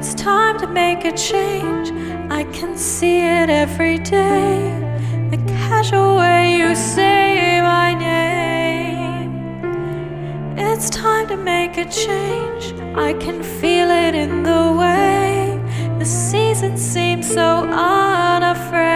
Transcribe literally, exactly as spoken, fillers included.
It's time to make a change. I can see it every day. The casual way you say my name. It's time to make a change. I can feel it in the way the seasons seem so unafraid.